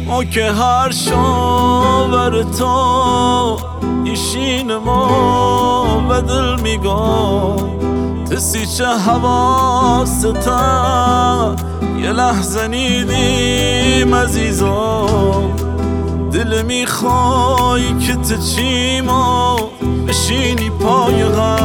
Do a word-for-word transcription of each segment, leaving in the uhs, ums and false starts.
ما که هر شاور تو ایشین ما و دل میگم تسی چه حواستا یه لحظه نیدیم عزیزم دل میخوای که تچیما بشینی پای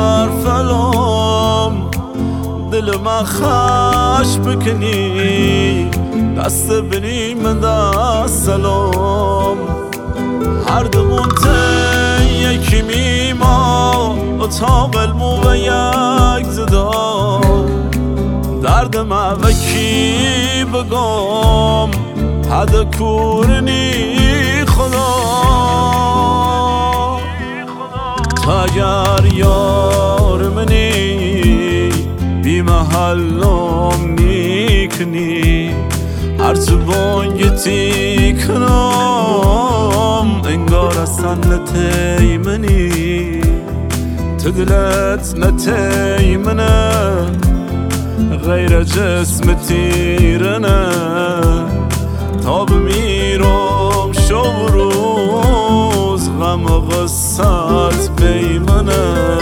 غرفلم دل من خش بکنی دست بری من دست سلام هر دومون تی یکی میما اتاق المو و یک زدا درد من و کی بگم حد کورنی خدا تا اگر یار منی بی محلم نیکنی هرچه بانگتی کنم انگار اصلا نتی منی تدلت نتی منه غیر جسم تیرنه تا بمیرم شب روز غم و غصت بیمنه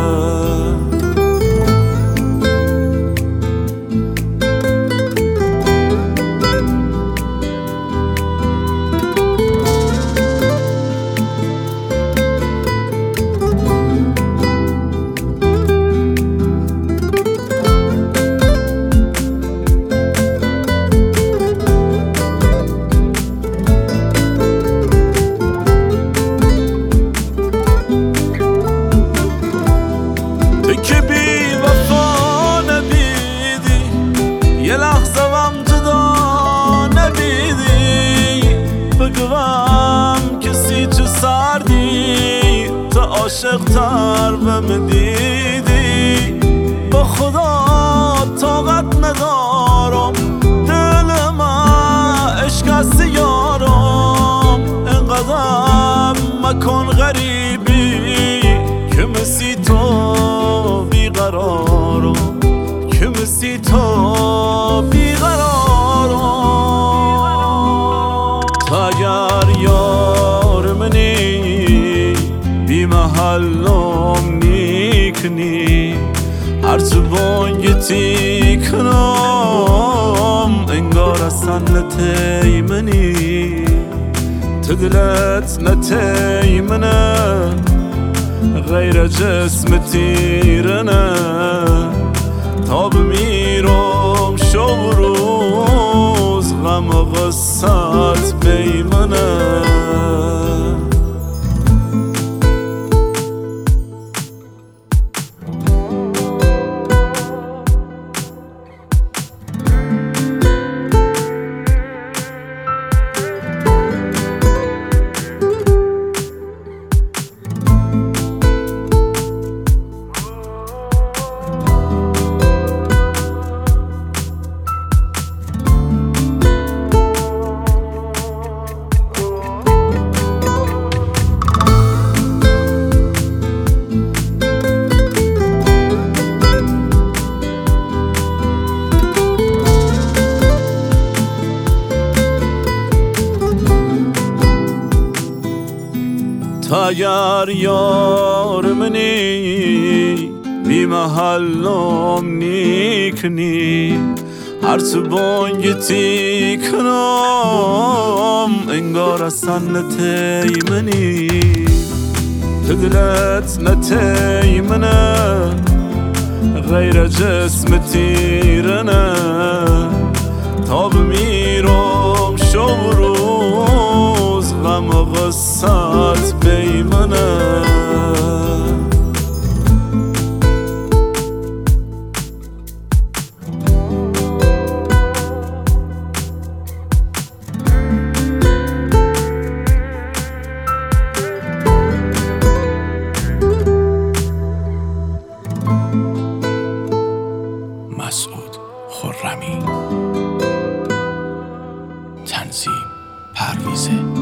که بی وفا نبیدی یه لحظه هم جدا نبیدی بگوام کسی چه سردی تا عاشق تر بهم دیدی با خدا طاقت ندارم دل من عشق است یارم انقدر مکن غریبی که مثی تو بیقرارم که مثی تو بیقرارم تا اگر یار منی بی محلم نیکنی هرچه بانگتی کنم انگار اصلا نتی منی تدلت نتی منه غیر جسم تیرنه تا بمیرم شب روز غم و غصت بیمنه تا اگر یار منی بی محلم نیکنی هرچه بانگتی کنم انگار اصلا نتی منی تدلت نتی منه غیر جسم تیرنه تا بمیرم شب روز غم و غصت بیمنه مسعود خرمی. تنظیم پرویز